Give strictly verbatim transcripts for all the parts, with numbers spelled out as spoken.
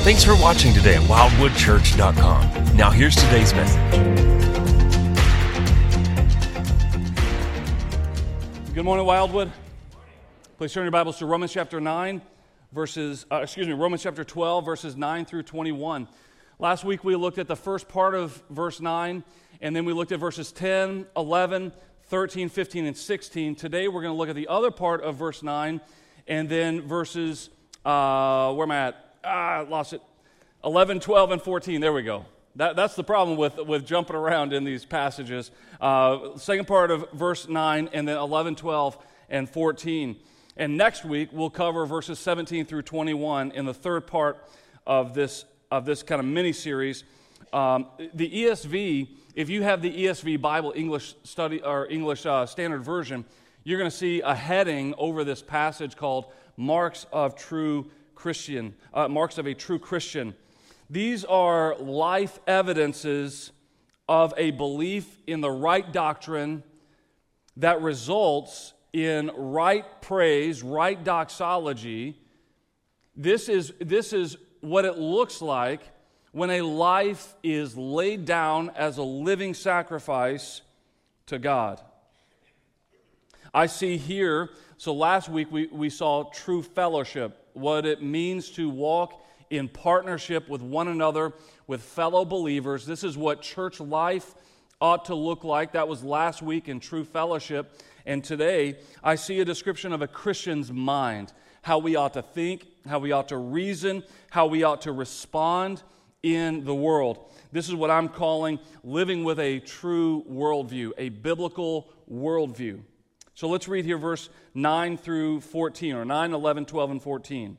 Thanks for watching today at wildwood church dot com. Now here's today's message. Good morning, Wildwood. Please turn your Bibles to Romans chapter nine, verses, uh, excuse me, Romans chapter twelve, verses nine through twenty-one. Last week we looked at the first part of verse nine, and then we looked at verses ten, eleven, thirteen, fifteen, and sixteen. Today we're going to look at the other part of verse nine, and then verses, uh, where am I at? Ah, I lost it. eleven, twelve, and fourteen. There we go. That, that's the problem with, with jumping around in these passages. Uh, second part of verse nine, and then eleven, twelve, and fourteen. And next week we'll cover verses seventeen through twenty-one in the third part of this of this kind of mini-series. Um, the E S V, if you have the E S V Bible English study or English uh, Standard Version, you're going to see a heading over this passage called "Marks of True Christian," uh, marks of a true Christian. These are life evidences of a belief in the right doctrine that results in right praise, right doxology. This is this is what it looks like when a life is laid down as a living sacrifice to God. I see here, so last week we, we saw true fellowship, what it means to walk in partnership with one another, with fellow believers. This is what church life ought to look like. That was last week in true fellowship. And today, I see a description of a Christian's mind, how we ought to think, how we ought to reason, how we ought to respond in the world. This is what I'm calling living with a true worldview, a biblical worldview. So let's read here verse nine through fourteen, or nine, eleven, twelve, and fourteen.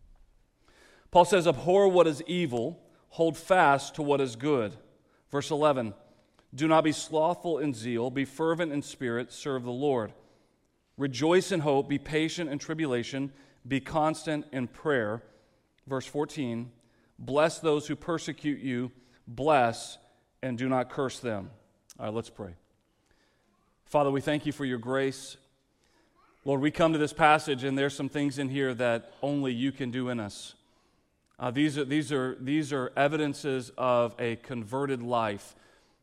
Paul says, "Abhor what is evil, hold fast to what is good." Verse eleven, "Do not be slothful in zeal, be fervent in spirit, serve the Lord. Rejoice in hope, be patient in tribulation, be constant in prayer." Verse fourteen, "Bless those who persecute you, bless and do not curse them." All right, let's pray. Father, we thank you for your grace. Lord, we come to this passage and there's some things in here that only you can do in us. Uh, these are these are these are evidences of a converted life,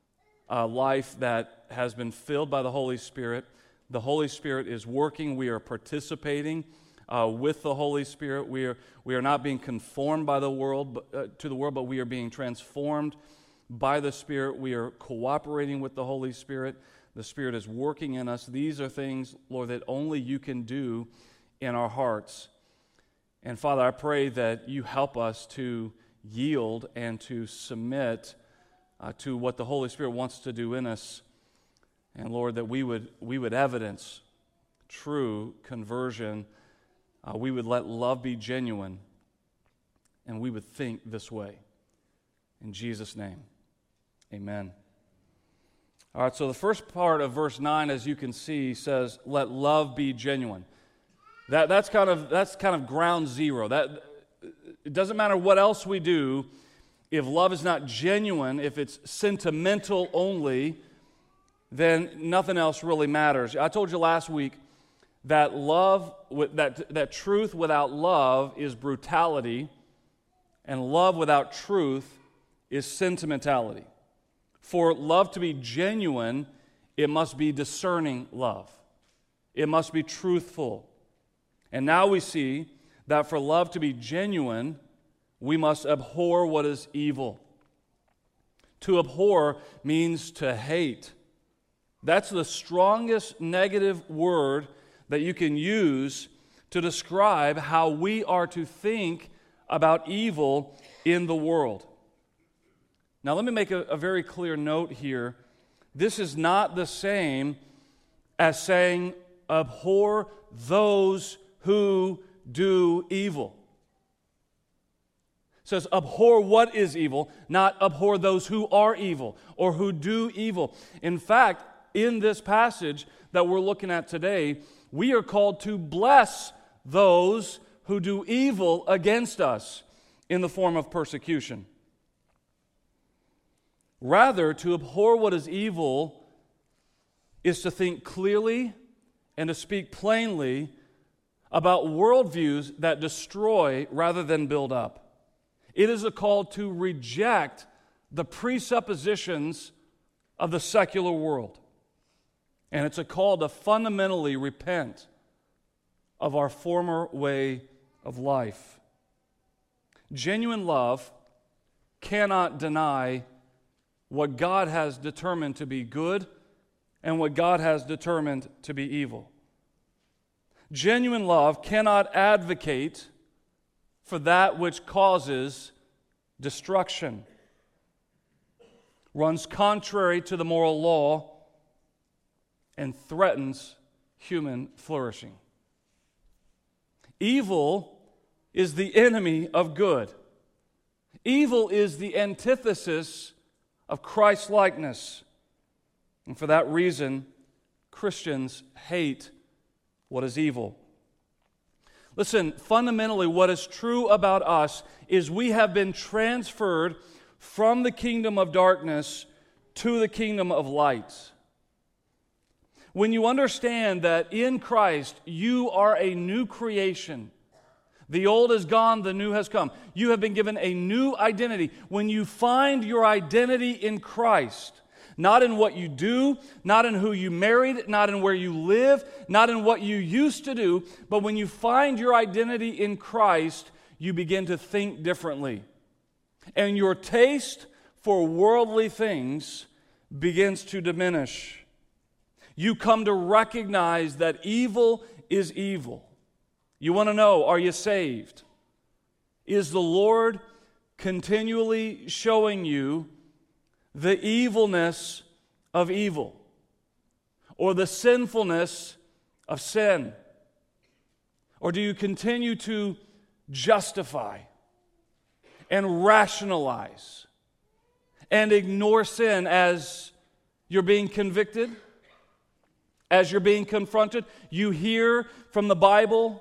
a life that has been filled by the Holy Spirit. The Holy Spirit is working. We are participating uh, with the Holy Spirit. We are we are not being conformed by the world but, uh, to the world, but we are being transformed by the Spirit. We are cooperating with the Holy Spirit. The Spirit is working in us. These are things, Lord, that only you can do in our hearts. And Father, I pray that you help us to yield and to submit uh, to what the Holy Spirit wants to do in us. And Lord, that we would we would evidence true conversion. Uh, we would let love be genuine, and we would think this way. In Jesus' name, amen. All right, so the first part of verse nine, as you can see, says, "Let love be genuine." That that's kind of that's kind of ground zero. That it doesn't matter what else we do, if love is not genuine, if it's sentimental only, then nothing else really matters. I told you last week that love, that that truth without love is brutality, and love without truth is sentimentality. For love to be genuine, it must be discerning love. It must be truthful. And now we see that for love to be genuine, we must abhor what is evil. To abhor means to hate. That's the strongest negative word that you can use to describe how we are to think about evil in the world. Now, let me make a, a very clear note here. This is not the same as saying, abhor those who do evil. It says, abhor what is evil, not abhor those who are evil or who do evil. In fact, in this passage that we're looking at today, we are called to bless those who do evil against us in the form of persecution. Rather, to abhor what is evil is to think clearly and to speak plainly about worldviews that destroy rather than build up. It is a call to reject the presuppositions of the secular world. And it's a call to fundamentally repent of our former way of life. Genuine love cannot deny what God has determined to be good and what God has determined to be evil. Genuine love cannot advocate for that which causes destruction, runs contrary to the moral law, and threatens human flourishing. Evil is the enemy of good. Evil is the antithesis of Christ-likeness. And for that reason, Christians hate what is evil. Listen, fundamentally, what is true about us is we have been transferred from the kingdom of darkness to the kingdom of light. When you understand that in Christ you are a new creation, the old is gone, the new has come. You have been given a new identity. When you find your identity in Christ, not in what you do, not in who you married, not in where you live, not in what you used to do, but when you find your identity in Christ, you begin to think differently. And your taste for worldly things begins to diminish. You come to recognize that evil is evil. You want to know, are you saved? Is the Lord continually showing you the evilness of evil or the sinfulness of sin? Or do you continue to justify and rationalize and ignore sin as you're being convicted? As you're being confronted, you hear from the Bible.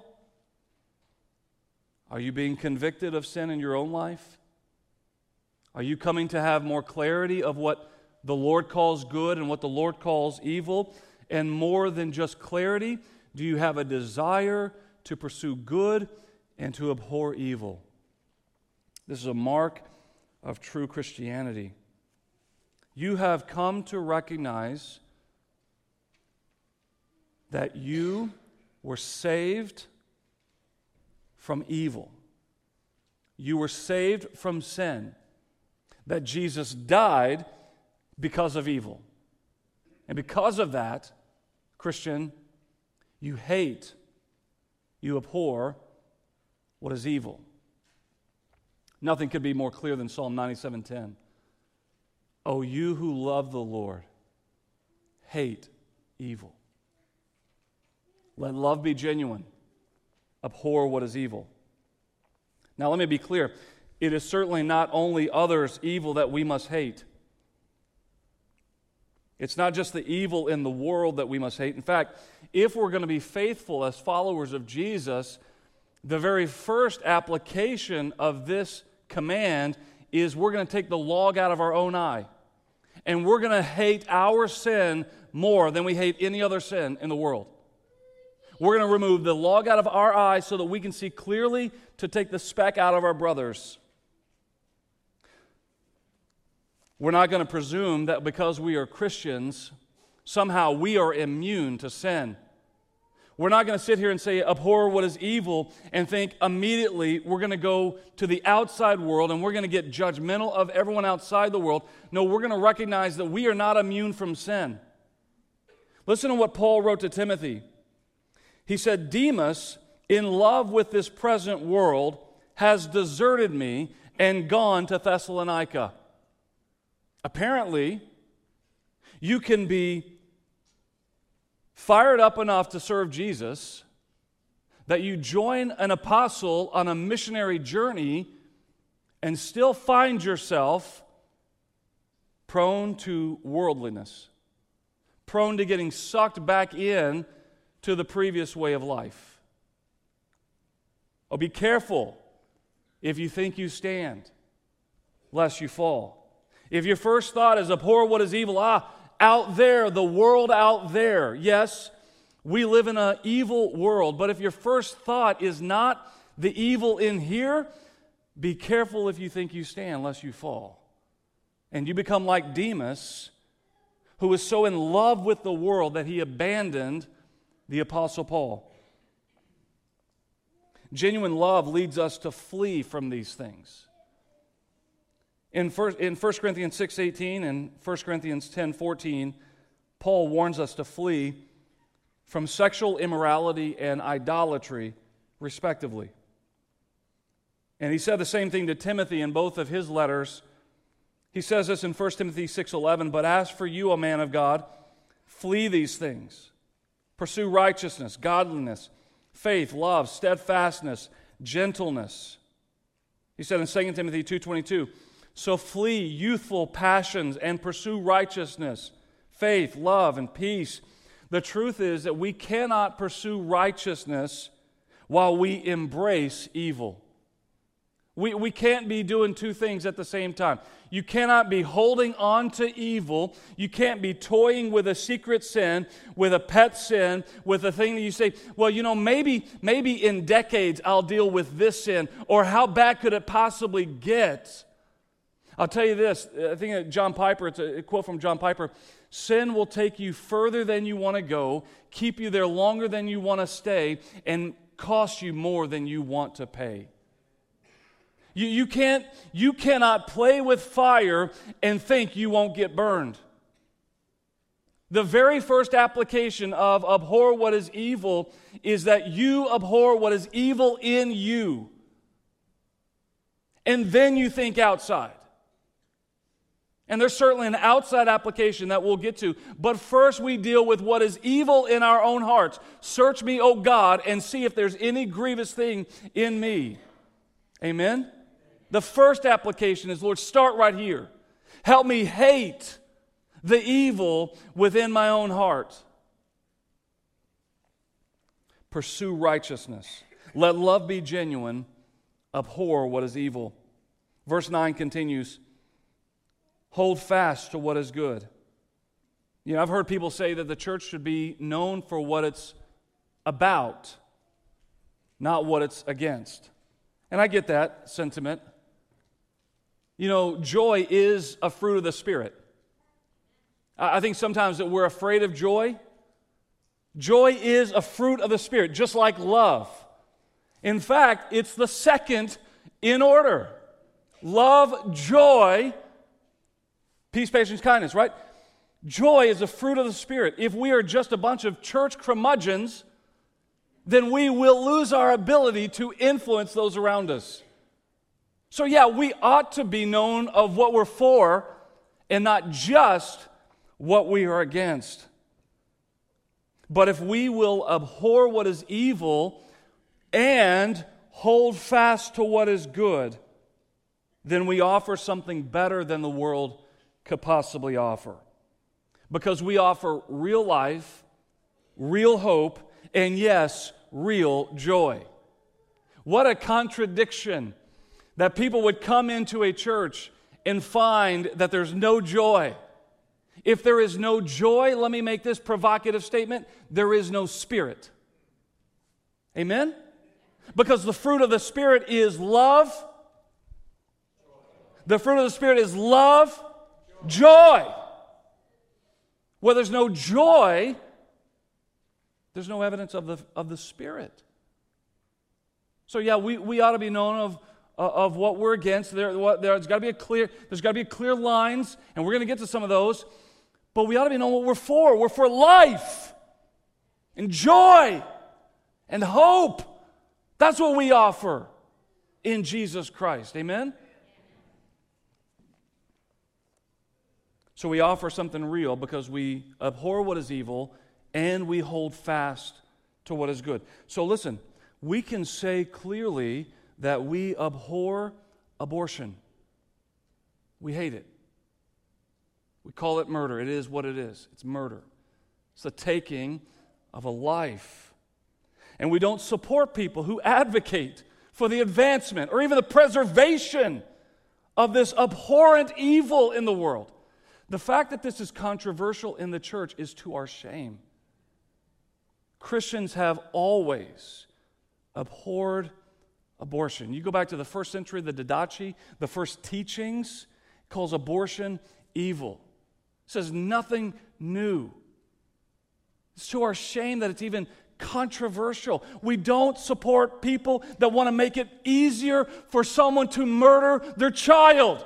Are you being convicted of sin in your own life? Are you coming to have more clarity of what the Lord calls good and what the Lord calls evil? And more than just clarity, do you have a desire to pursue good and to abhor evil? This is a mark of true Christianity. You have come to recognize that you were saved from evil. You were saved from sin. That Jesus died because of evil. And because of that, Christian, you hate, you abhor what is evil. Nothing could be more clear than Psalm ninety-seven ten. Oh, you who love the Lord, hate evil. Let love be genuine. Abhor what is evil. Now, let me be clear. It is certainly not only others' evil that we must hate. It's not just the evil in the world that we must hate. In fact, if we're going to be faithful as followers of Jesus, the very first application of this command is we're going to take the log out of our own eye. And we're going to hate our sin more than we hate any other sin in the world. We're going to remove the log out of our eye so that we can see clearly to take the speck out of our brother's. We're not going to presume that because we are Christians, somehow we are immune to sin. We're not going to sit here and say, abhor what is evil, and think immediately we're going to go to the outside world and we're going to get judgmental of everyone outside the world. No, we're going to recognize that we are not immune from sin. Listen to what Paul wrote to Timothy. He said, Demas, in love with this present world, has deserted me and gone to Thessalonica. Apparently, you can be fired up enough to serve Jesus that you join an apostle on a missionary journey and still find yourself prone to worldliness, prone to getting sucked back in to the previous way of life. Oh, be careful if you think you stand, lest you fall. If your first thought is abhor what is evil, ah, out there, the world out there. Yes, we live in an evil world, but if your first thought is not the evil in here, Be careful if you think you stand, lest you fall. And you become like Demas, who was so in love with the world that he abandoned the Apostle Paul. Genuine love leads us to flee from these things. In first, in First Corinthians six eighteen and First Corinthians ten fourteen, Paul warns us to flee from sexual immorality and idolatry, respectively. And he said the same thing to Timothy in both of his letters. He says this in First Timothy six eleven, "But as for you, O man of God, flee these things. Pursue righteousness, godliness, faith, love, steadfastness, gentleness." He said in Second Timothy two twenty-two, "So flee youthful passions and pursue righteousness, faith, love, and peace." The truth is that we cannot pursue righteousness while we embrace evil. We, we can't be doing two things at the same time. You cannot be holding on to evil. You can't be toying with a secret sin, with a pet sin, with a thing that you say, well, you know, maybe, maybe in decades I'll deal with this sin, or how bad could it possibly get? I'll tell you this, I think that John Piper, it's a quote from John Piper, "Sin will take you further than you want to go, keep you there longer than you want to stay, and cost you more than you want to pay." You, you, can't, you cannot play with fire and think you won't get burned. The very first application of abhor what is evil is that you abhor what is evil in you. And then you think outside. And there's certainly an outside application that we'll get to. But first we deal with what is evil in our own hearts. "Search me, O God, and see if there's any grievous thing in me." Amen? The first application is, Lord, start right here. Help me hate the evil within my own heart. Pursue righteousness. Let love be genuine. Abhor what is evil. Verse nine continues, hold fast to what is good. You know, I've heard people say that the church should be known for what it's about, not what it's against. And I get that sentiment. You know, joy is a fruit of the Spirit. I think sometimes that we're afraid of joy. Joy is a fruit of the Spirit, just like love. In fact, it's the second in order. Love, joy, peace, patience, kindness, right? Joy is a fruit of the Spirit. If we are just a bunch of church curmudgeons, then we will lose our ability to influence those around us. So yeah, we ought to be known of what we're for and not just what we are against. But if we will abhor what is evil and hold fast to what is good, then we offer something better than the world could possibly offer. Because we offer real life, real hope, and yes, real joy. What a contradiction that people would come into a church and find that there's no joy. If there is no joy, let me make this provocative statement, there is no Spirit. Amen? Because the fruit of the Spirit is love. The fruit of the Spirit is love, joy. Where there's no joy, there's no evidence of the, of the Spirit. So yeah, we, we ought to be known of, of what we're against. There, there's got to be a clear, there's got to be clear lines, and we're going to get to some of those. But we ought to be known what we're for. We're for life and joy and hope. That's what we offer in Jesus Christ. Amen? So we offer something real because we abhor what is evil and we hold fast to what is good. So listen, we can say clearly that we abhor abortion. We hate it. We call it murder. It is what it is. It's murder. It's the taking of a life. And we don't support people who advocate for the advancement or even the preservation of this abhorrent evil in the world. The fact that this is controversial in the church is to our shame. Christians have always abhorred abortion. You go back to the first century, the Didache, the first teachings, calls abortion evil. It says nothing new. It's to our shame that it's even controversial. We don't support people that want to make it easier for someone to murder their child.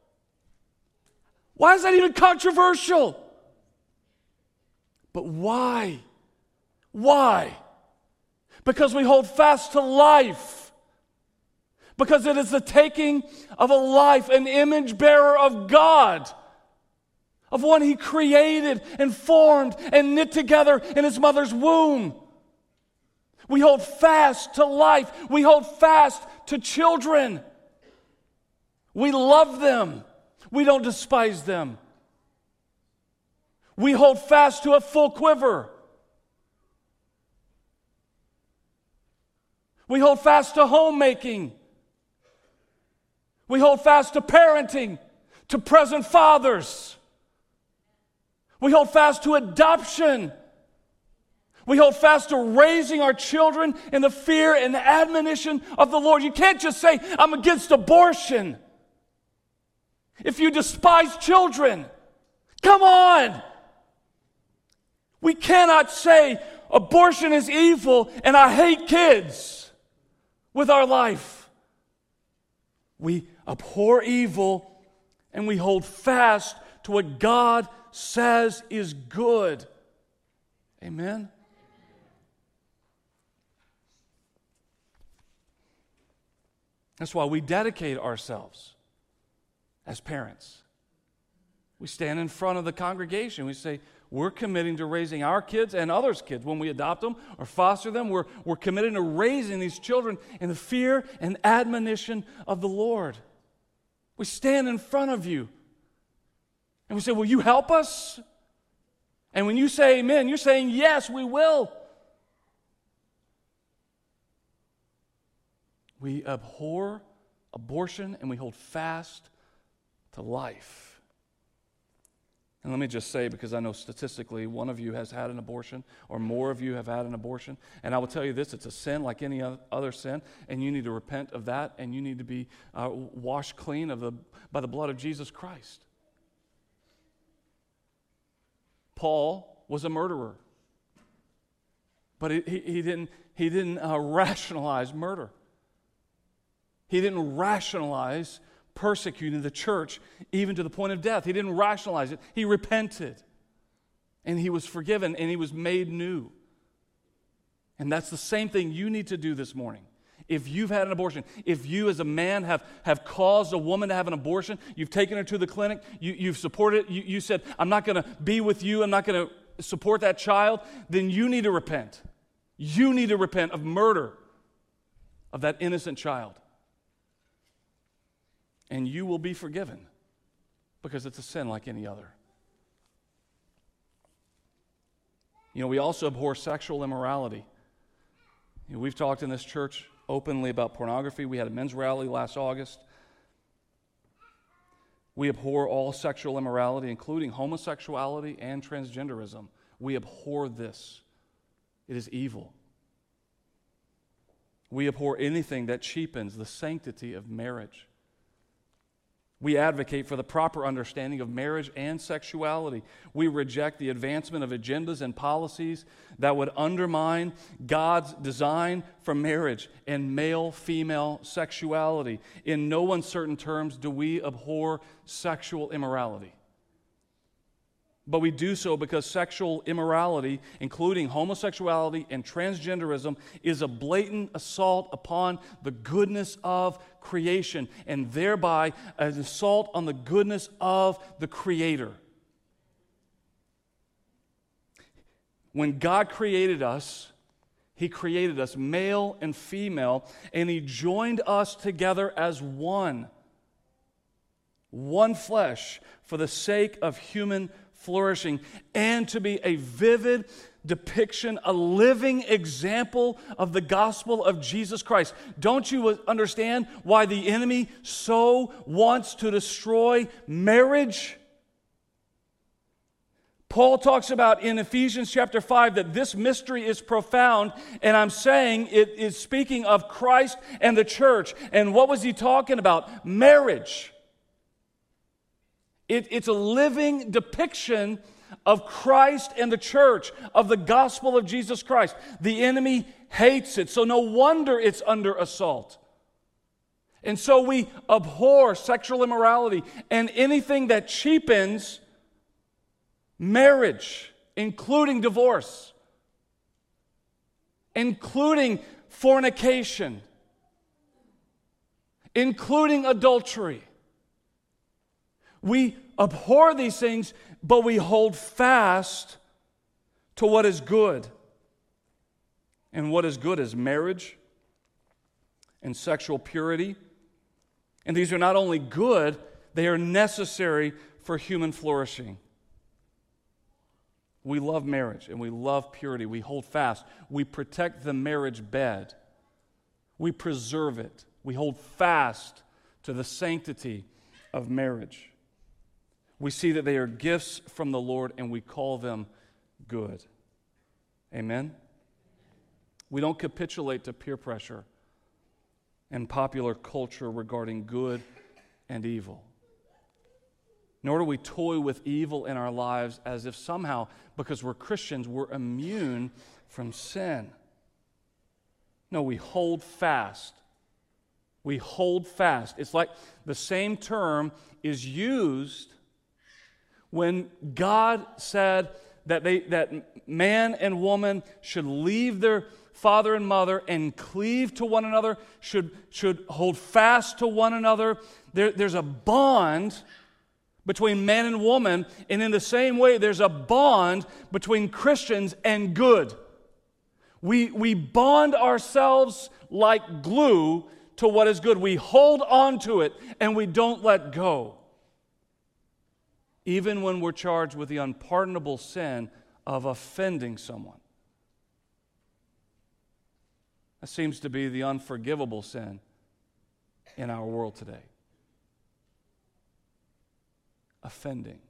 Why is that even controversial? But why? Why? Because we hold fast to life. Because it is the taking of a life, an image bearer of God, of one He created and formed and knit together in His mother's womb. We hold fast to life. We hold fast to children. We love them. We don't despise them. We hold fast to a full quiver. We hold fast to homemaking. We hold fast to parenting, to present fathers. We hold fast to adoption. We hold fast to raising our children in the fear and the admonition of the Lord. You can't just say, I'm against abortion. If you despise children, come on. We cannot say abortion is evil and I hate kids with our life. We abhor evil and we hold fast to what God says is good. Amen? That's why we dedicate ourselves as parents. We stand in front of the congregation. We say, we're committing to raising our kids and others' kids. When we adopt them or foster them, we're, we're committed to raising these children in the fear and admonition of the Lord. We stand in front of you and we say, will you help us? And when you say amen, you're saying, yes, we will. We abhor abortion and we hold fast to life. And let me just say, because I know statistically one of you has had an abortion or more of you have had an abortion, and I will tell you this, it's a sin like any other sin, and you need to repent of that, and you need to be uh, washed clean of the by the blood of Jesus Christ. Paul was a murderer, but he, he, he didn't, he didn't uh, rationalize murder. He didn't rationalize persecuting the church even to the point of death. He didn't rationalize it. He repented. And he was forgiven and he was made new. And that's the same thing you need to do this morning. If you've had an abortion, if you as a man have, have caused a woman to have an abortion, you've taken her to the clinic, you, you've supported it, you, you said, I'm not going to be with you, I'm not going to support that child, then you need to repent. You need to repent of murder of that innocent child. And you will be forgiven because it's a sin like any other. You know, we also abhor sexual immorality. You know, we've talked in this church openly about pornography. We had a men's rally last August. We abhor all sexual immorality, including homosexuality and transgenderism. We abhor this. It is evil. We abhor anything that cheapens the sanctity of marriage. We advocate for the proper understanding of marriage and sexuality. We reject the advancement of agendas and policies that would undermine God's design for marriage and male-female sexuality. In no uncertain terms do we abhor sexual immorality. But we do so because sexual immorality, including homosexuality and transgenderism, is a blatant assault upon the goodness of creation and thereby an assault on the goodness of the Creator. When God created us, He created us male and female, and He joined us together as one. One flesh for the sake of human flourishing and to be a vivid depiction, a living example of the gospel of Jesus Christ. Don't you understand why the enemy so wants to destroy marriage? Paul talks about in Ephesians chapter five that this mystery is profound, and I'm saying it is speaking of Christ and the church. And what was he talking about? Marriage. It, it's a living depiction of Christ and the church, of the gospel of Jesus Christ. The enemy hates it, so no wonder it's under assault. And so we abhor sexual immorality and anything that cheapens marriage, including divorce, including fornication, including adultery. We abhor these things, but we hold fast to what is good. And what is good is marriage and sexual purity. And these are not only good, they are necessary for human flourishing. We love marriage and we love purity. We hold fast. We protect the marriage bed. We preserve it. We hold fast to the sanctity of marriage. We see that they are gifts from the Lord and we call them good. Amen? We don't capitulate to peer pressure and popular culture regarding good and evil. Nor do we toy with evil in our lives as if somehow, because we're Christians, we're immune from sin. No, we hold fast. We hold fast. It's like the same term is used when God said that they that man and woman should leave their father and mother and cleave to one another, should, should hold fast to one another. There, there's a bond between man and woman, and in the same way, there's a bond between Christians and good. We, we bond ourselves like glue to what is good. We hold on to it, and we don't let go. Even when we're charged with the unpardonable sin of offending someone. That seems to be the unforgivable sin in our world today. Offending.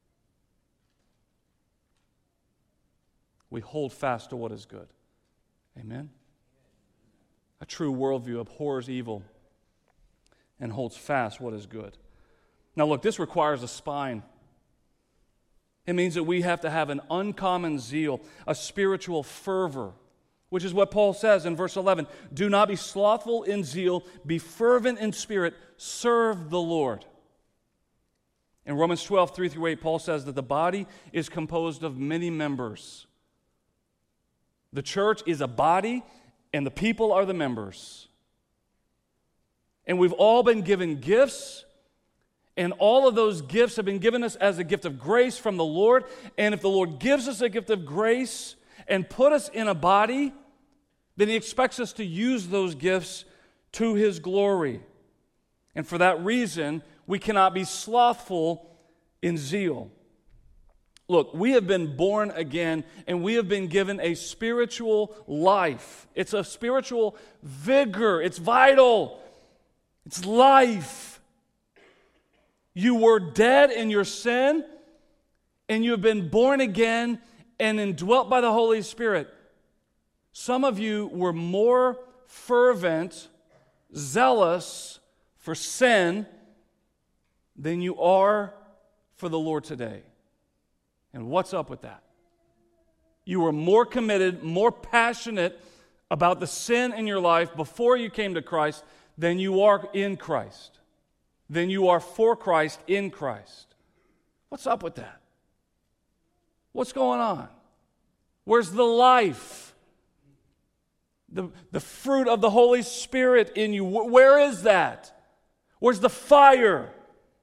We hold fast to what is good. Amen? A true worldview abhors evil and holds fast what is good. Now look, this requires a spine. It means that we have to have an uncommon zeal, a spiritual fervor, which is what Paul says in verse eleven. Do not be slothful in zeal, be fervent in spirit, serve the Lord. In Romans twelve, three through eight, Paul says that the body is composed of many members. The church is a body, and the people are the members. And we've all been given gifts, and all of those gifts have been given us as a gift of grace from the Lord. And if the Lord gives us a gift of grace and put us in a body, then He expects us to use those gifts to His glory. And for that reason, we cannot be slothful in zeal. Look, we have been born again, and we have been given a spiritual life. It's a spiritual vigor. It's vital. It's life. You were dead in your sin, and you have been born again and indwelt by the Holy Spirit. Some of you were more fervent, zealous for sin than you are for the Lord today. And what's up with that? You were more committed, more passionate about the sin in your life before you came to Christ than you are in Christ, than you are for Christ in Christ. What's up with that? What's going on? Where's the life? The, the fruit of the Holy Spirit in you. Where is that? Where's the fire?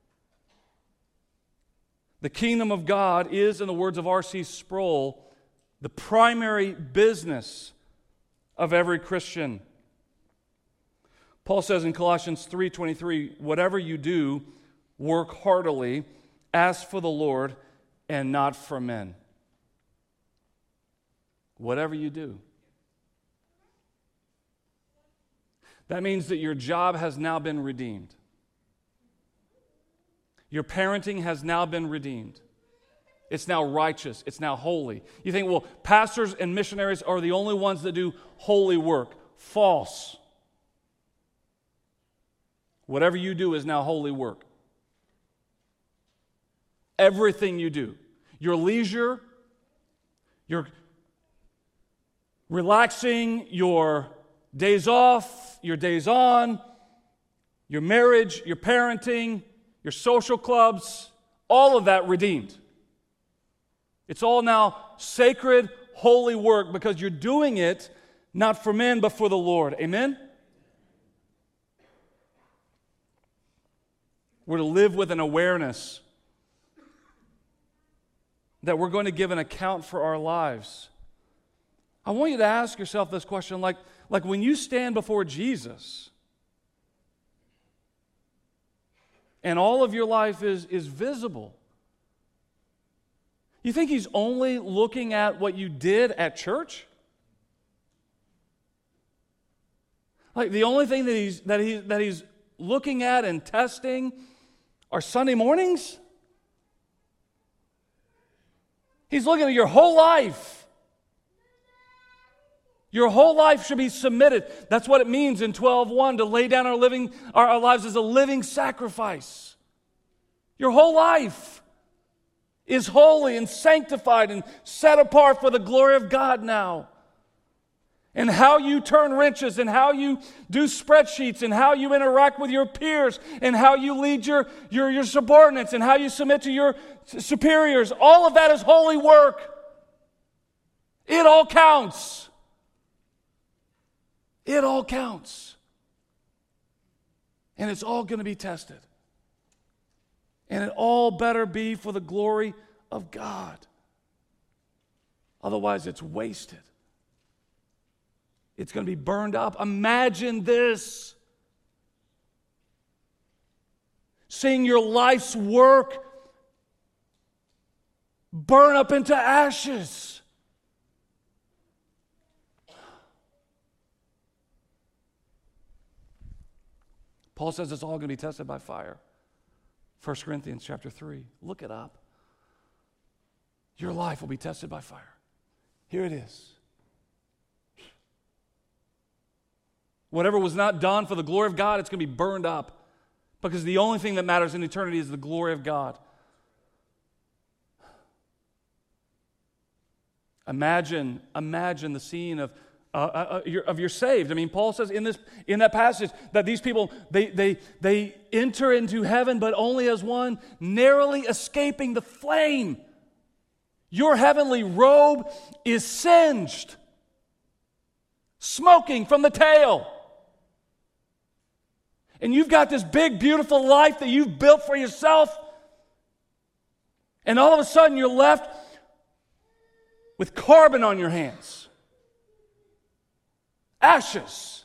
The kingdom of God is, in the words of R C Sproul, the primary business of every Christian. Paul says in Colossians three twenty-three, whatever you do, work heartily, as for the Lord and not for men. Whatever you do. That means that your job has now been redeemed. Your parenting has now been redeemed. It's now righteous. It's now holy. You think, well, pastors and missionaries are the only ones that do holy work. False. Whatever you do is now holy work. Everything you do. Your leisure, your relaxing, your days off, your days on, your marriage, your parenting, your social clubs, all of that redeemed. It's all now sacred, holy work because you're doing it not for men but for the Lord. Amen? We're to live with an awareness that we're going to give an account for our lives. I want you to ask yourself this question, like, like when you stand before Jesus and all of your life is, is visible, you think He's only looking at what you did at church? Like the only thing that He's, that he, that he's looking at and testing are Sunday mornings? He's looking at your whole life. Your whole life should be submitted. That's what it means in twelve one to lay down our living our, our lives as a living sacrifice. Your whole life is holy and sanctified and set apart for the glory of God now. And how you turn wrenches and how you do spreadsheets and how you interact with your peers and how you lead your, your, your subordinates and how you submit to your superiors, all of that is holy work. It all counts. It all counts. And it's all going to be tested. And it all better be for the glory of God. Otherwise, it's wasted. It's going to be burned up. Imagine this. Seeing your life's work burn up into ashes. Paul says it's all going to be tested by fire. First Corinthians chapter three. Look it up. Your life will be tested by fire. Here it is. Whatever was not done for the glory of God, it's going to be burned up. Because the only thing that matters in eternity is the glory of God. Imagine, imagine the scene of uh, uh, you're, of you're saved. I mean, Paul says in this in that passage that these people they they they enter into heaven, but only as one narrowly escaping the flame. Your heavenly robe is singed, smoking from the tail. And you've got this big, beautiful life that you've built for yourself. And all of a sudden you're left with carbon on your hands. Ashes.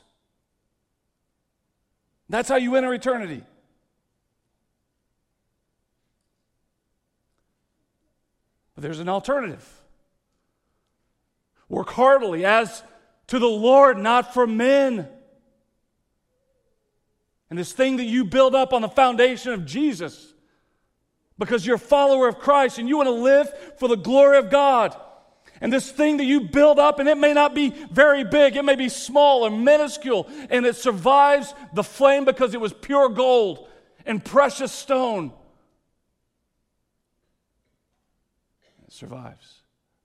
That's how you enter eternity. But there's an alternative. Work heartily as to the Lord, not for men. And this thing that you build up on the foundation of Jesus, because you're a follower of Christ and you want to live for the glory of God. And this thing that you build up, and it may not be very big, it may be small or minuscule, and it survives the flame because it was pure gold and precious stone. It survives.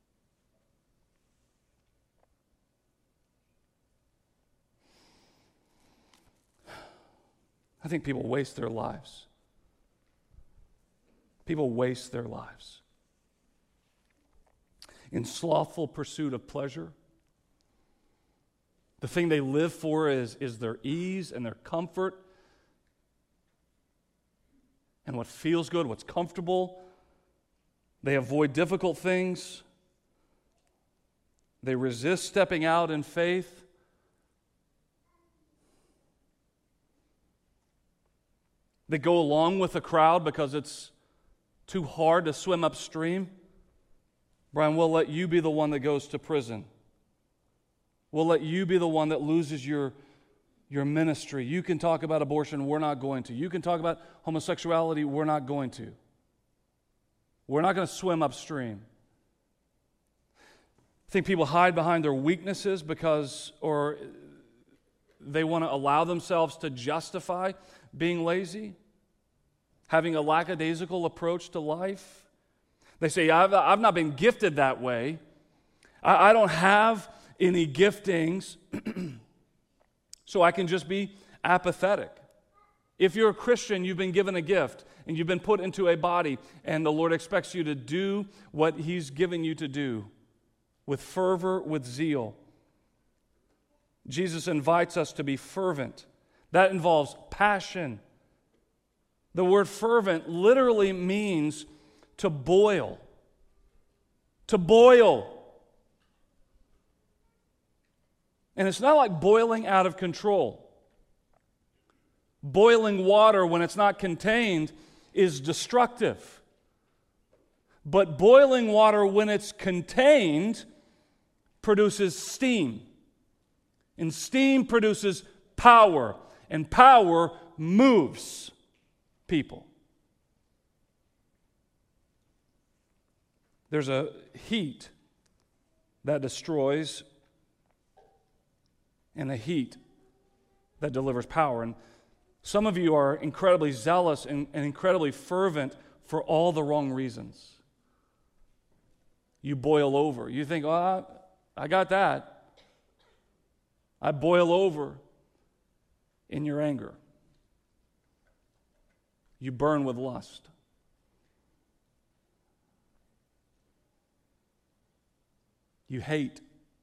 I think people waste their lives. People waste their lives in slothful pursuit of pleasure. The thing they live for is, is their ease and their comfort and what feels good, what's comfortable. They avoid difficult things. They resist stepping out in faith. They go along with the crowd because it's too hard to swim upstream. Brian, we'll let you be the one that goes to prison. We'll let you be the one that loses your, your ministry. You can talk about abortion, we're not going to. You can talk about homosexuality, we're not going to. We're not going to swim upstream. I think people hide behind their weaknesses because, or they want to allow themselves to justify being lazy, having a lackadaisical approach to life. They say, I've, I've not been gifted that way. I, I don't have any giftings, so I can just be apathetic. If you're a Christian, you've been given a gift, and you've been put into a body, and the Lord expects you to do what He's given you to do with fervor, with zeal. Jesus invites us to be fervent. That involves passion. The word fervent literally means to boil. To boil. And it's not like boiling out of control. Boiling water when it's not contained is destructive. But boiling water when it's contained produces steam. And steam produces power. And power moves people. There's a heat that destroys and a heat that delivers power. And some of you are incredibly zealous and, and incredibly fervent for all the wrong reasons. You boil over. You think, oh, I, I got that. I boil over in your anger. You burn with lust. You hate.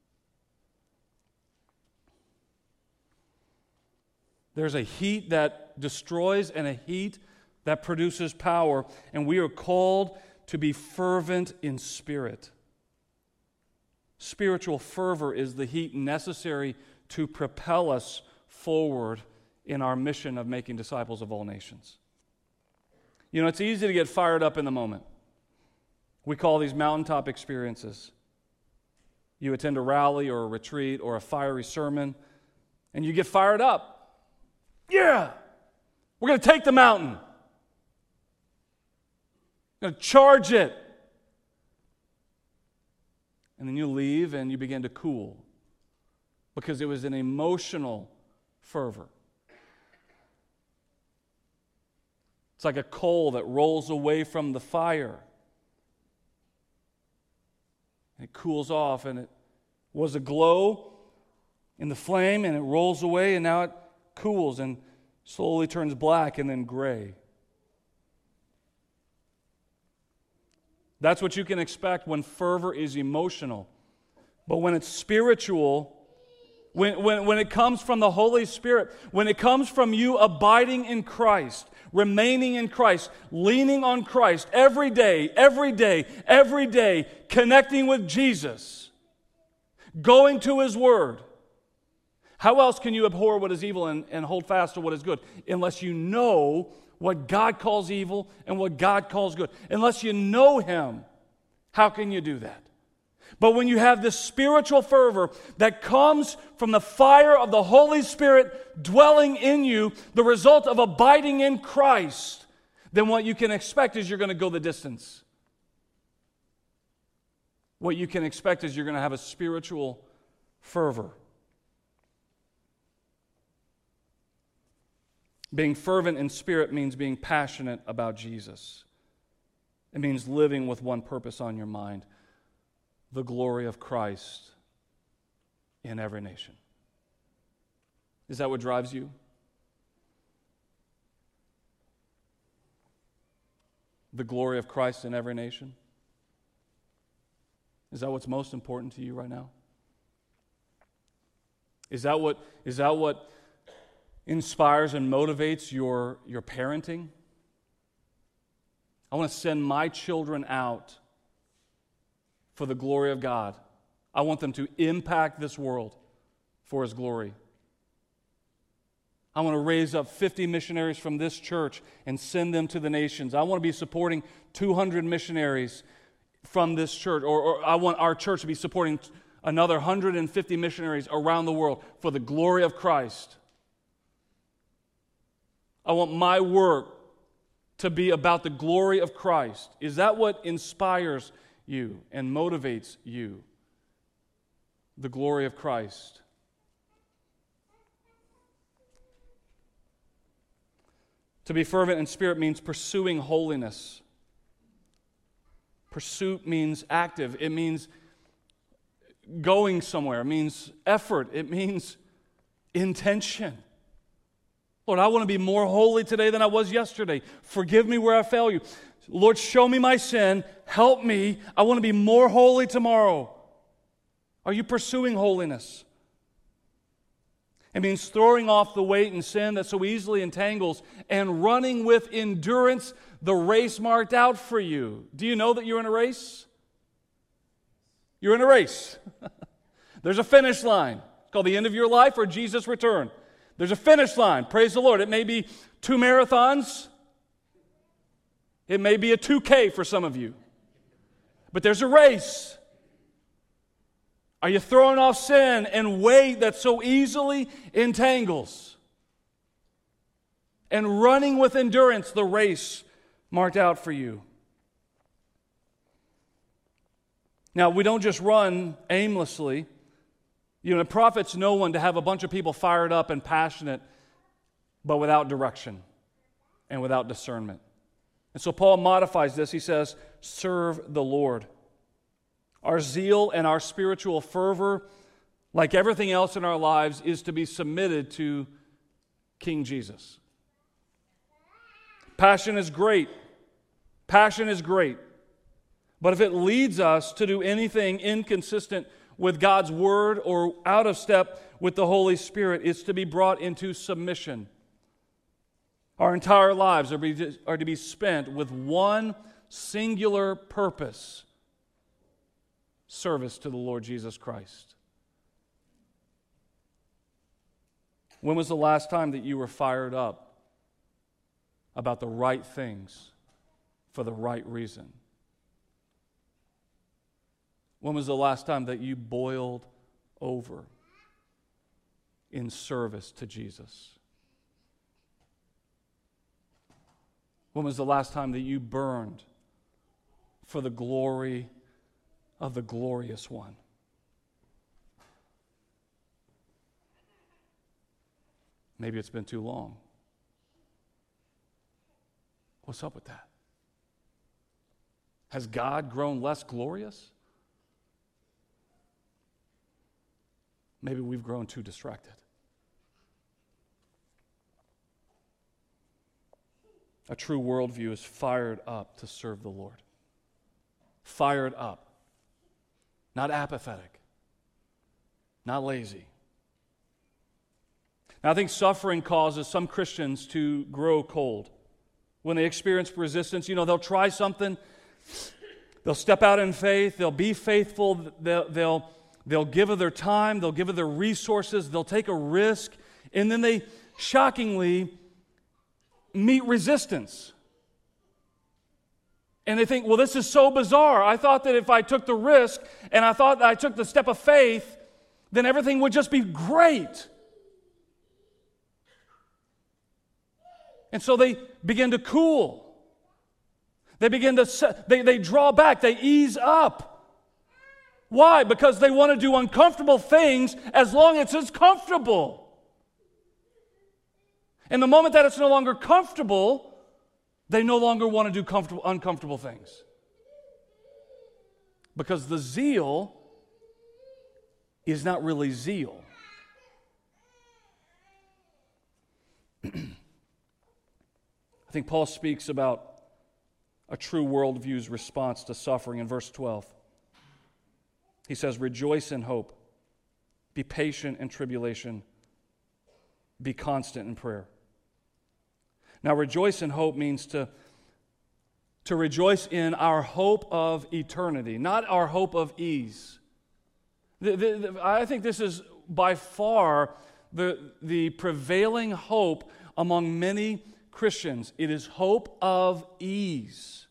There's a heat that destroys and a heat that produces power, and we are called to be fervent in spirit. Spiritual fervor is the heat necessary to propel us forward in our mission of making disciples of all nations. You know, it's easy to get fired up in the moment. We call these mountaintop experiences. You attend a rally or a retreat or a fiery sermon, and you get fired up. Yeah, we're going to take the mountain. We're going to charge it. And then you leave and you begin to cool because it was an emotional fervor. It's like a coal that rolls away from the fire. It cools off, and it was a glow in the flame, and it rolls away, and now it cools and slowly turns black and then gray. That's what you can expect when fervor is emotional. But when it's spiritual, when, when, when it comes from the Holy Spirit, when it comes from you abiding in Christ, remaining in Christ, leaning on Christ every day, every day, every day, connecting with Jesus, going to His Word. How else can you abhor what is evil and, and hold fast to what is good? Unless you know what God calls evil and what God calls good. Unless you know Him, how can you do that? But when you have this spiritual fervor that comes from the fire of the Holy Spirit dwelling in you, the result of abiding in Christ, then what you can expect is you're going to go the distance. What you can expect is you're going to have a spiritual fervor. Being fervent in spirit means being passionate about Jesus. It means living with one purpose on your mind: the glory of Christ in every nation. Is that what drives you? The glory of Christ in every nation? Is that what's most important to you right now? Is that what, is that what inspires and motivates your, your parenting? I want to send my children out for the glory of God. I want them to impact this world for His glory. I want to raise up fifty missionaries from this church and send them to the nations. I want to be supporting two hundred missionaries from this church, or, or I want our church to be supporting another one hundred fifty missionaries around the world for the glory of Christ. I want my work to be about the glory of Christ? Is that what inspires you and motivates you? The glory of Christ. To be fervent in spirit means pursuing holiness. Pursuit means active. It means going somewhere. It means effort. It means intention. Lord, I want to be more holy today than I was yesterday. Forgive me where I fail you. Lord, show me my sin. Help me. I want to be more holy tomorrow. Are you pursuing holiness? It means throwing off the weight and sin that so easily entangles and running with endurance the race marked out for you. Do you know that you're in a race? You're in a race. There's a finish line. It's called the end of your life or Jesus' return. There's a finish line. Praise the Lord. It may be two marathons. It may be a two K for some of you. But there's a race. Are you throwing off sin and weight that so easily entangles? And running with endurance the race marked out for you. Now, we don't just run aimlessly. You know, it profits no one to have a bunch of people fired up and passionate, but without direction and without discernment. And so Paul modifies this. He says, serve the Lord. Our zeal and our spiritual fervor, like everything else in our lives, is to be submitted to King Jesus. Passion is great. Passion is great. But if it leads us to do anything inconsistent with God's Word or out of step with the Holy Spirit, it's to be brought into submission. Our entire lives are, be, are to be spent with one singular purpose: service to the Lord Jesus Christ. When was the last time that you were fired up about the right things for the right reason? When was the last time that you boiled over in service to Jesus? When was the last time that you burned for the glory of the glorious one? Maybe it's been too long. What's up with that? Has God grown less glorious? Maybe we've grown too distracted. A true worldview is fired up to serve the Lord. Fired up. Not apathetic. Not lazy. Now, I think suffering causes some Christians to grow cold. When they experience resistance, you know, they'll try something, they'll step out in faith, they'll be faithful, they'll, they'll, they'll give of their time, they'll give of their resources, they'll take a risk, and then they shockingly meet resistance. And they think, well, this is so bizarre. I thought that if I took the risk and I thought that I took the step of faith, then everything would just be great. And so they begin to cool. They begin to, they, they draw back, they ease up. Why? Because they want to do uncomfortable things as long as it's comfortable. And the moment that it's no longer comfortable, they no longer want to do comfortable, uncomfortable things. Because the zeal is not really zeal. I think Paul speaks about a true worldview's response to suffering in verse twelve. He says, rejoice in hope, be patient in tribulation, be constant in prayer. Now, rejoice in hope means to, to rejoice in our hope of eternity, not our hope of ease. The, the, the, I think this is by far the, the prevailing hope among many Christians. It is hope of ease.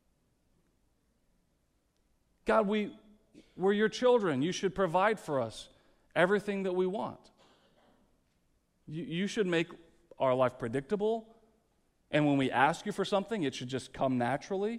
God, we, we're your children. You should provide for us everything that we want. You, you should make our life predictable. And when we ask you for something, it should just come naturally.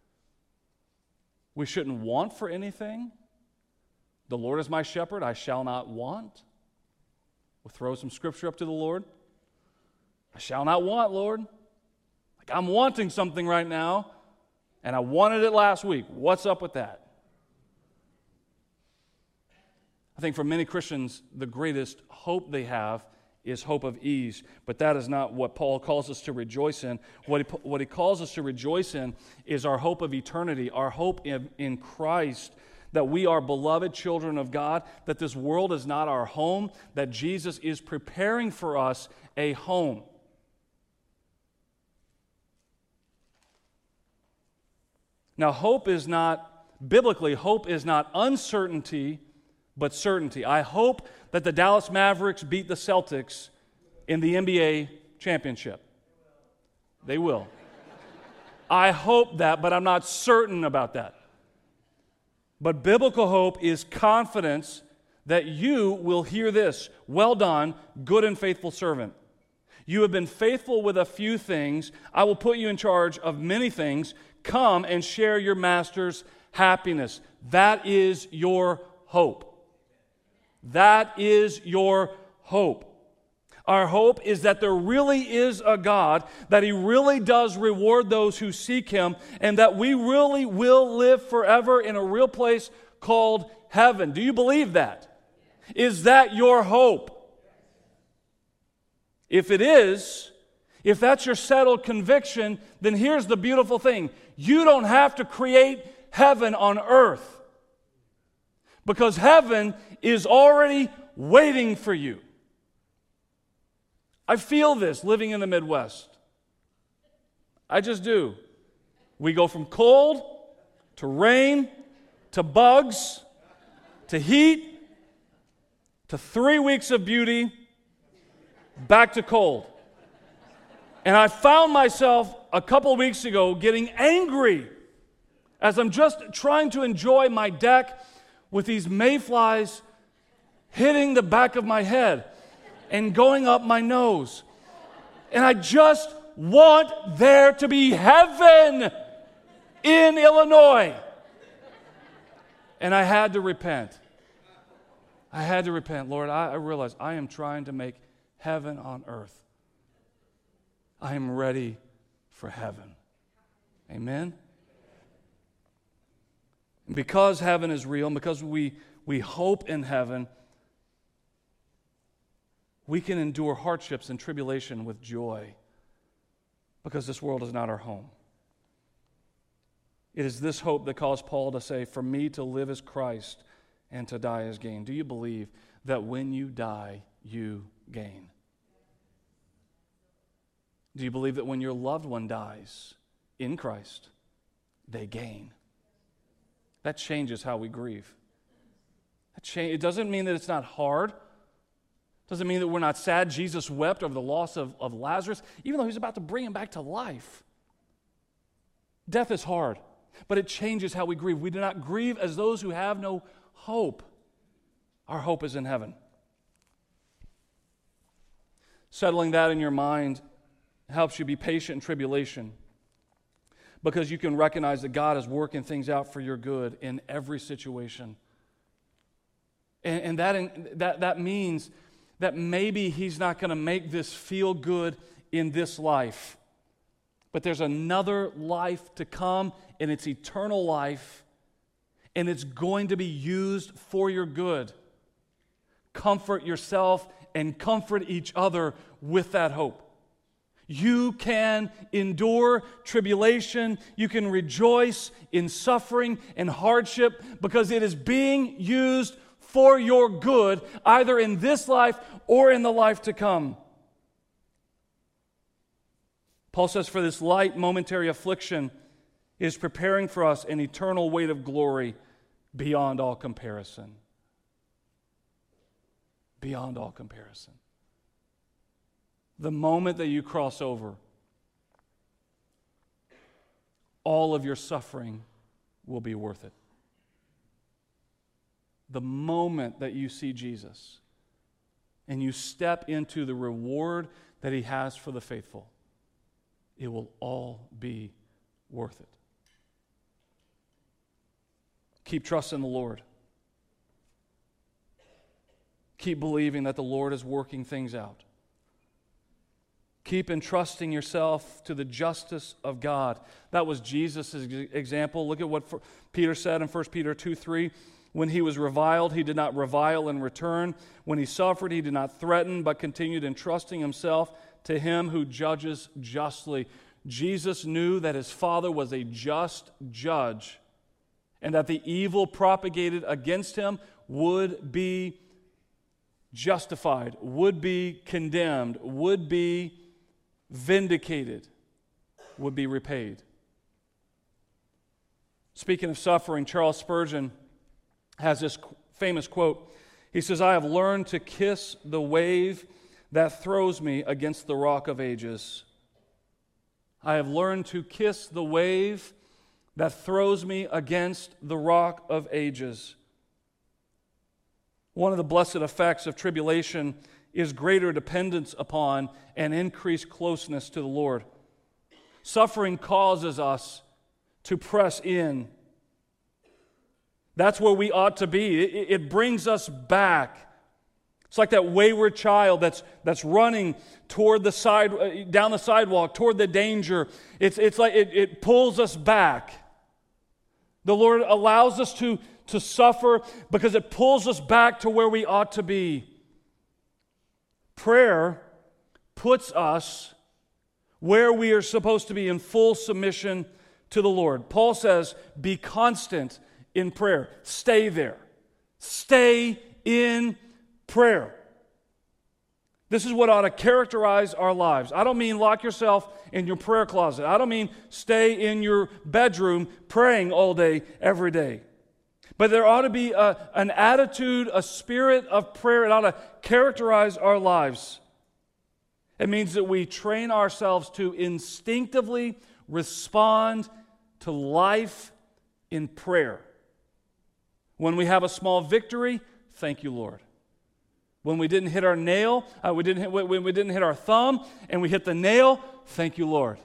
We shouldn't want for anything. The Lord is my shepherd, I shall not want. We'll throw some scripture up to the Lord. I shall not want, Lord. Like I'm wanting something right now, and I wanted it last week. What's up with that? I think for many Christians, the greatest hope they have is hope of ease. But that is not what Paul calls us to rejoice in. What he, what he calls us to rejoice in is our hope of eternity, our hope in, in Christ, that we are beloved children of God, that this world is not our home, that Jesus is preparing for us a home. Now, hope is not, biblically, hope is not uncertainty, but certainty. I hope that the Dallas Mavericks beat the Celtics in the N B A championship. They will. I hope that, but I'm not certain about that. But biblical hope is confidence that you will hear this. Well done, good and faithful servant. You have been faithful with a few things. I will put you in charge of many things. Come and share your master's happiness. That is your hope. That is your hope. Our hope is that there really is a God, that He really does reward those who seek Him, and that we really will live forever in a real place called heaven. Do you believe that? Is that your hope? If it is, if that's your settled conviction, then here's the beautiful thing. You don't have to create heaven on earth, because heaven is already waiting for you. I feel this living in the Midwest. I just do. We go from cold to rain to bugs to heat to three weeks of beauty back to cold. And I found myself a couple weeks ago getting angry as I'm just trying to enjoy my deck with these mayflies hitting the back of my head and going up my nose. And I just want there to be heaven in Illinois. And I had to repent. I had to repent. Lord, I, I realized I am trying to make heaven on earth. I am ready for heaven. Amen? And because heaven is real, and because we, we hope in heaven, we can endure hardships and tribulation with joy, because this world is not our home. It is this hope that caused Paul to say, for me to live is Christ and to die is gain. Do you believe that when you die, you gain? Do you believe that when your loved one dies in Christ, they gain? That changes how we grieve. That change, it doesn't mean that it's not hard. It doesn't mean that we're not sad. Jesus wept over the loss of, of Lazarus, even though He's about to bring him back to life. Death is hard, but it changes how we grieve. We do not grieve as those who have no hope. Our hope is in heaven. Settling that in your mind helps you be patient in tribulation, because you can recognize that God is working things out for your good in every situation. And, and that, that, that means that maybe He's not going to make this feel good in this life, but there's another life to come, and it's eternal life, and it's going to be used for your good. Comfort yourself and comfort each other with that hope. You can endure tribulation. You can rejoice in suffering and hardship, because it is being used for your good, either in this life or in the life to come. Paul says, for this light momentary affliction is preparing for us an eternal weight of glory beyond all comparison. Beyond all comparison. The moment that you cross over, all of your suffering will be worth it. The moment that you see Jesus and you step into the reward that He has for the faithful, it will all be worth it. Keep trusting the Lord. Keep believing that the Lord is working things out. Keep entrusting yourself to the justice of God. That was Jesus' example. Look at what Peter said in First Peter two three. When he was reviled, he did not revile in return. When he suffered, he did not threaten, but continued entrusting himself to him who judges justly. Jesus knew that his Father was a just judge, and that the evil propagated against him would be justified, would be condemned, would be vindicated, would be repaid. Speaking of suffering, Charles Spurgeon has this famous quote. He says, "I have learned to kiss the wave that throws me against the rock of ages. I have learned to kiss the wave that throws me against the rock of ages." One of the blessed effects of tribulation is greater dependence upon and increased closeness to the Lord. Suffering causes us to press in. That's where we ought to be. It, it brings us back. It's like that wayward child that's that's running toward the side, down the sidewalk, toward the danger. It's it's like it, it pulls us back. The Lord allows us to, to suffer because it pulls us back to where we ought to be. Prayer puts us where we are supposed to be in full submission to the Lord. Paul says, be constant in prayer. Stay there. Stay in prayer. This is what ought to characterize our lives. I don't mean lock yourself in your prayer closet. I don't mean stay in your bedroom praying all day, every day. But there ought to be a, an attitude, a spirit of prayer. It ought to characterize our lives. It means that we train ourselves to instinctively respond to life in prayer. When we have a small victory, thank you, Lord. When we didn't hit our nail, uh, we didn't hit, when we didn't hit our thumb, and we hit the nail, thank you, Lord.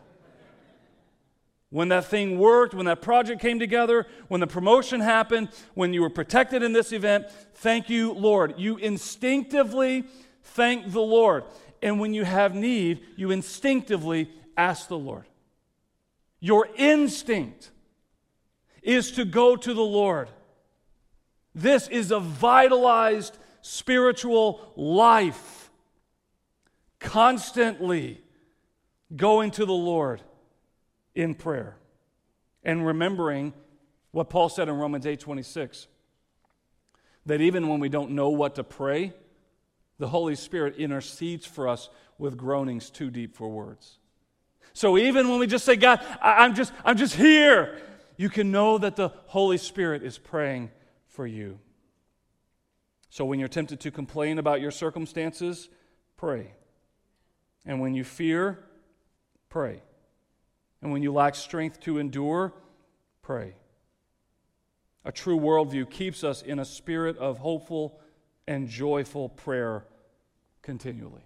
When that thing worked, when that project came together, when the promotion happened, when you were protected in this event, thank you, Lord. You instinctively thank the Lord. And when you have need, you instinctively ask the Lord. Your instinct is to go to the Lord. This is a vitalized spiritual life. Constantly going to the Lord in prayer and remembering what Paul said in Romans eight twenty-six, that even when we don't know what to pray, the Holy Spirit intercedes for us with groanings too deep for words. So even when we just say, God, I, I'm just I'm just here, you can know that the Holy Spirit is praying for you. So when you're tempted to complain about your circumstances, pray. And when you fear, pray. And when you lack strength to endure, pray. A true worldview keeps us in a spirit of hopeful and joyful prayer continually.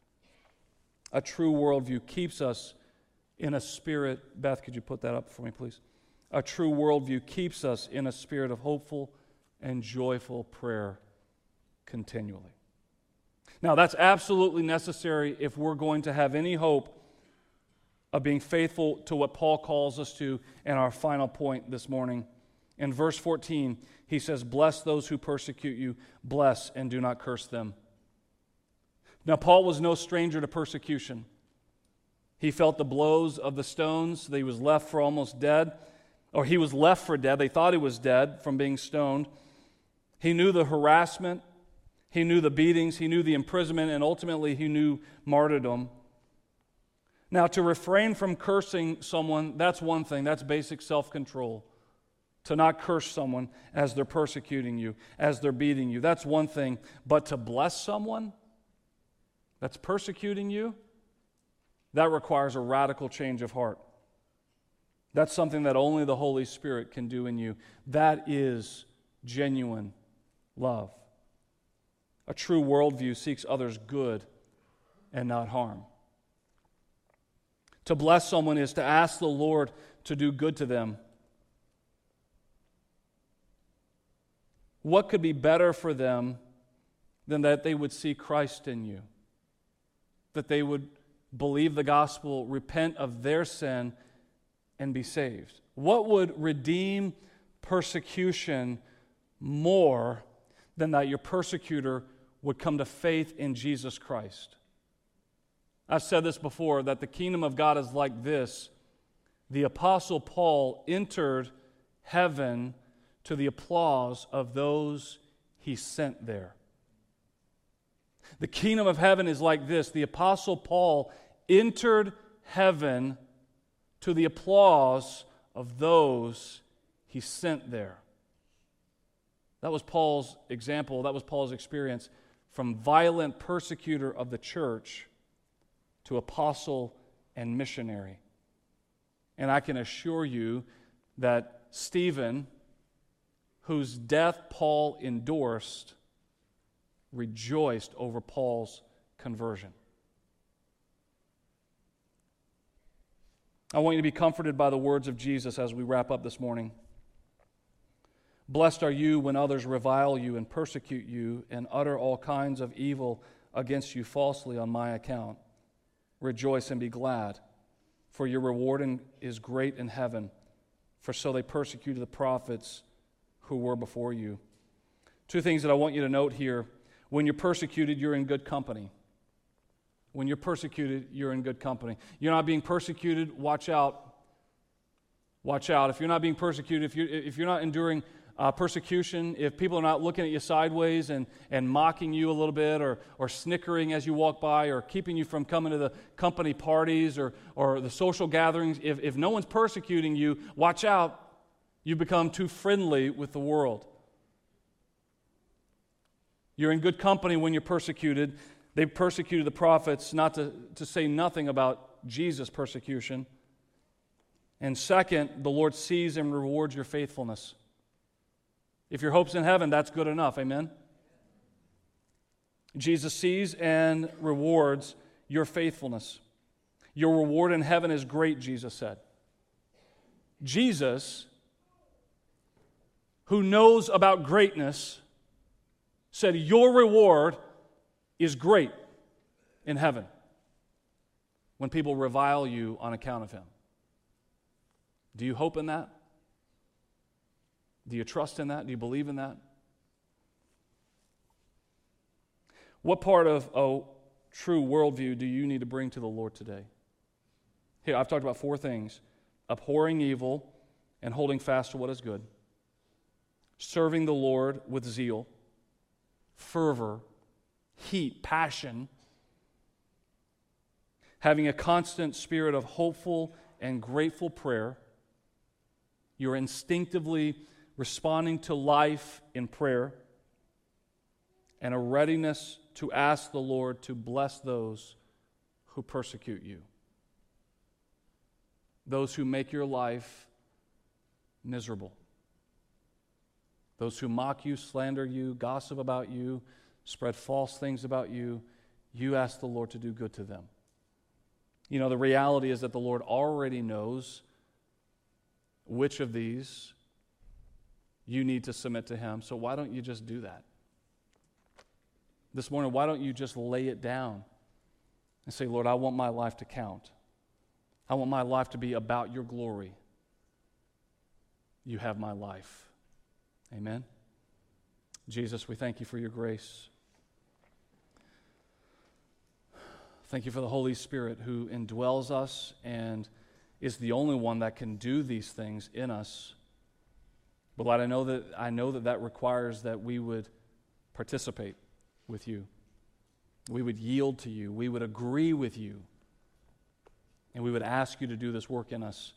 A true worldview keeps us in a spirit, Beth, could you put that up for me, please? A true worldview keeps us in a spirit of hopeful and joyful prayer continually. Now, that's absolutely necessary if we're going to have any hope of being faithful to what Paul calls us to in our final point this morning. In verse fourteen, he says, bless those who persecute you, bless and do not curse them. Now, Paul was no stranger to persecution. He felt the blows of the stones. He was left for almost dead, or he was left for dead. They thought he was dead from being stoned. He knew the harassment. He knew the beatings. He knew the imprisonment, and ultimately he knew martyrdom. Now, to refrain from cursing someone, that's one thing. That's basic self-control. To not curse someone as they're persecuting you, as they're beating you. That's one thing. But to bless someone that's persecuting you, that requires a radical change of heart. That's something that only the Holy Spirit can do in you. That is genuine love. A true worldview seeks others' good and not harm. To bless someone is to ask the Lord to do good to them. What could be better for them than that they would see Christ in you? That they would believe the gospel, repent of their sin, and be saved. What would redeem persecution more than that your persecutor would come to faith in Jesus Christ? I've said this before, that the kingdom of God is like this. The Apostle Paul entered heaven to the applause of those he sent there. The kingdom of heaven is like this. The Apostle Paul entered heaven to the applause of those he sent there. That was Paul's example. That was Paul's experience, from violent persecutor of the church to apostle and missionary. And I can assure you that Stephen, whose death Paul endorsed, rejoiced over Paul's conversion. I want you to be comforted by the words of Jesus as we wrap up this morning. Blessed are you when others revile you and persecute you and utter all kinds of evil against you falsely on my account. Rejoice and be glad, for your reward is great in heaven, for so they persecuted the prophets who were before you. Two things that I want you to note here. When you're persecuted, you're in good company. When you're persecuted, you're in good company. You're not being persecuted, watch out. Watch out. If you're not being persecuted, if you're, if you're not enduring uh, persecution, if people are not looking at you sideways and, and mocking you a little bit or, or snickering as you walk by or keeping you from coming to the company parties or, or the social gatherings, if, if no one's persecuting you, watch out. You become too friendly with the world. You're in good company when you're persecuted. They persecuted the prophets, not to, to say nothing about Jesus' persecution. And second, the Lord sees and rewards your faithfulness. If your hope's in heaven, that's good enough. Amen? Jesus sees and rewards your faithfulness. Your reward in heaven is great, Jesus said. Jesus, who knows about greatness, said, your reward is great in heaven when people revile you on account of him. Do you hope in that? Do you trust in that? Do you believe in that? What part of a true worldview do you need to bring to the Lord today? Here, I've talked about four things: abhorring evil and holding fast to what is good, serving the Lord with zeal, fervor, heat, passion, having a constant spirit of hopeful and grateful prayer. You're instinctively responding to life in prayer, and a readiness to ask the Lord to bless those who persecute you, those who make your life miserable, those who mock you, slander you, gossip about you, spread false things about you. You ask the Lord to do good to them. You know, the reality is that the Lord already knows which of these you need to submit to him. So why don't you just do that? This morning, why don't you just lay it down and say, Lord, I want my life to count. I want my life to be about your glory. You have my life. Amen. Jesus, we thank you for your grace. Thank you for the Holy Spirit who indwells us and is the only one that can do these things in us. But Lord, I know that I know that that requires that we would participate with you. We would yield to you. We would agree with you. And we would ask you to do this work in us.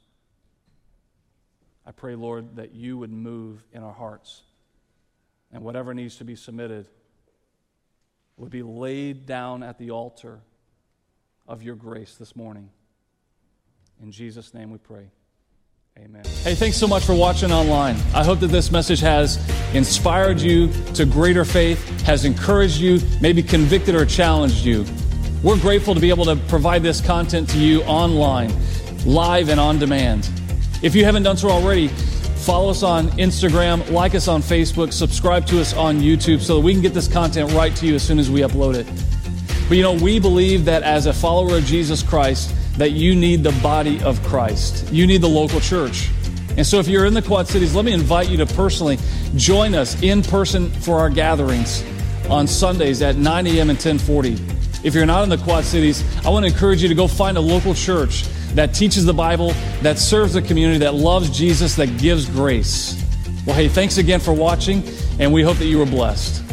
I pray, Lord, that you would move in our hearts. And whatever needs to be submitted would be laid down at the altar of your grace this morning. In Jesus' name we pray. Amen. Hey, thanks so much for watching online. I hope that this message has inspired you to greater faith, has encouraged you, maybe convicted or challenged you. We're grateful to be able to provide this content to you online, live and on demand. If you haven't done so already, follow us on Instagram, like us on Facebook, subscribe to us on YouTube so that we can get this content right to you as soon as we upload it. But you know, we believe that as a follower of Jesus Christ, that you need the body of Christ. You need the local church. And so if you're in the Quad Cities, let me invite you to personally join us in person for our gatherings on Sundays at nine a.m. and ten forty. If you're not in the Quad Cities, I want to encourage you to go find a local church that teaches the Bible, that serves the community, that loves Jesus, that gives grace. Well, hey, thanks again for watching, and we hope that you were blessed.